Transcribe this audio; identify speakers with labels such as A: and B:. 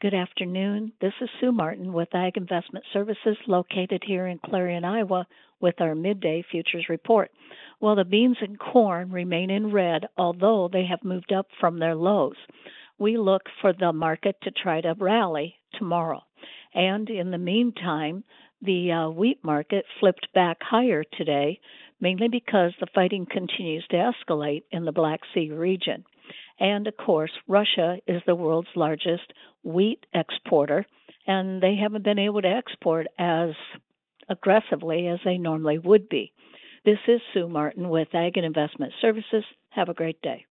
A: Good afternoon. This is Sue Martin with Ag Investment Services located here in Clarion, Iowa with our midday futures report. Well, the beans and corn remain in red, although they have moved up from their lows. We look for the market to try to rally tomorrow. And in the meantime, the wheat market flipped back higher today, mainly because the fighting continues to escalate in the Black Sea region. And of course, Russia is the world's largest wheat exporter, and they haven't been able to export as aggressively as they normally would be. This is Sue Martin with Ag and Investment Services. Have a great day.